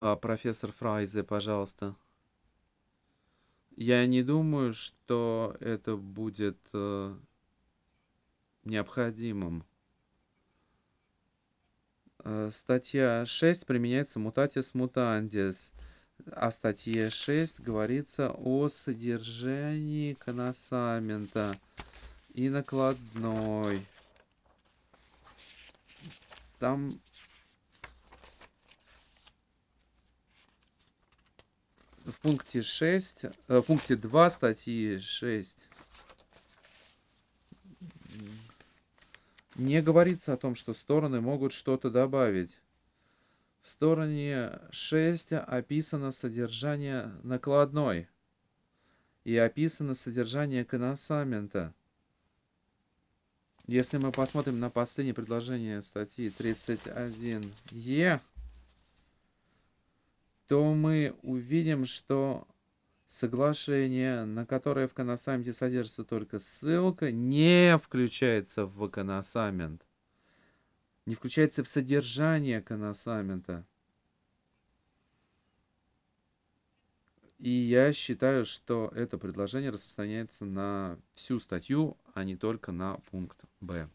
Профессор Фрайзе, пожалуйста. Я не думаю, что это будет необходимым. Статья 6 применяется mutatis mutandis, а в статье 6 говорится о содержании коносамента и накладной. Там в пункте 6, в пункте 2 статьи 6 не говорится о том, что стороны могут что-то добавить. В стороне 6 описано содержание накладной и описано содержание коносамента. Если мы посмотрим на последнее предложение статьи 31Е, то мы увидим, что соглашение, на которое в коносаменте содержится только ссылка, не включается в коносамент, не включается в содержание коносамента. И я считаю, что это предложение распространяется на всю статью, а не только на пункт Б.